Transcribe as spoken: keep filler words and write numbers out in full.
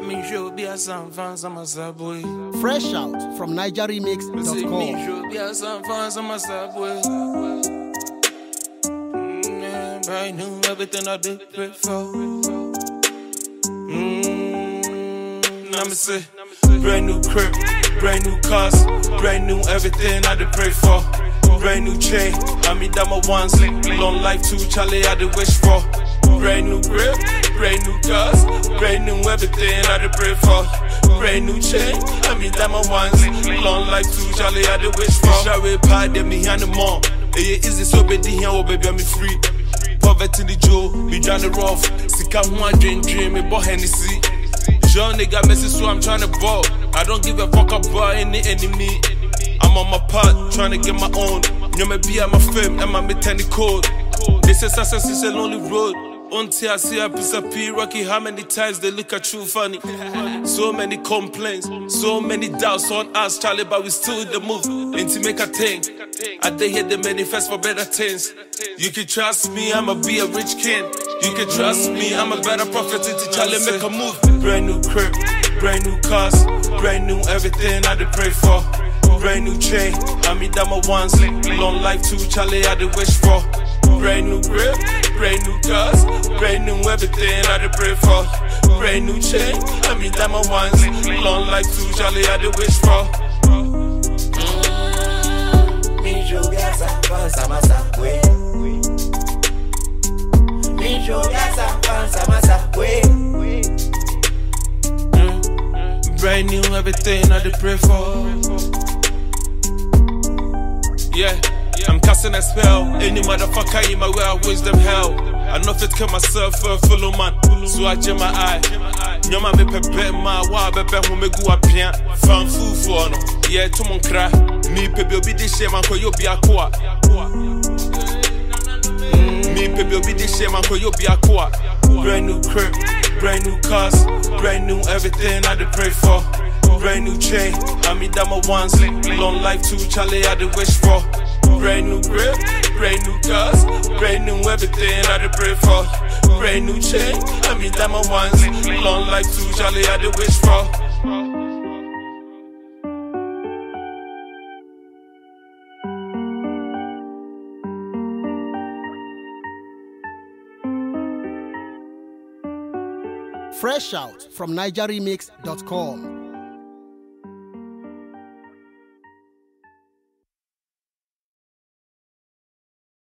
Me show be a some fans I'm a subway. Fresh out from Niger Remix dot Me com. show be a some fans I'm a subway. I knew everything I did before. Mmm, I'ma say, brand new crib, brand new cars, brand new everything I did pray for. Brand new chain, I mean that my ones, long life too, Charlie I did wish for. Brand new crib, brand new cars, brand new everything I did pray for. Brand new chain, I mean that my ones, long life too, Charlie I did wish for. Shawty pie, them me hand them on. It is so baby here, oh baby I'm free. Poverty the Joe, me Johnny rough. Sika one dream dream, me boy Hennessy. Young nigga messy, so I'm tryna ball. I don't give a fuck about any enemy. I'm on my part, tryna get my own. You may be at my fame, and my mid-tenny code. They say success is a lonely road. Until I see a piece of P Rocky, how many times they look at you funny? So many complaints, so many doubts on us, Charlie, but we still in the move. And to make a thing, I they hear the manifest for better things. You can trust me, I'ma be a rich king. You can trust me, I'm a better prophet to Charlie, make a move. Brand new crib, brand new cars, brand new everything I did pray for. Brand new chain, I mean that my ones, long life too, Charlie, I did wish for. Brand new crib, brand new cars, brand new everything I did pray for. Brand new chain, I mean that my ones, long life too, Charlie, I did wish for. Me show gas and fans, I'm a subway. Me show gas and fans, I'm a subway. Brand new everything I did pray for. Yeah, I'm casting a spell. Any motherfucker in my way, I wish them hell. I know if it kill myself for a full man. So I jam my eye. Nyama me pepe ma wa bebe hu me gu apia. Fan fufu ono. Yeah, to mon cry. Me pepe obi di shame man ko yo bi akwa. Me pepe obi di shame man ko yo bi akwa. Brand new crib, brand new cars, brand new everything I did pray for. Brand new chain, I mean that my ones, long life too, Charlie I did wish for. Brand new crib, brand new cars, brand new everything I did pray for. Brand new chain, I mean that my ones, long life too, Charlie I did wish for. Fresh out from Niger Remix dot com.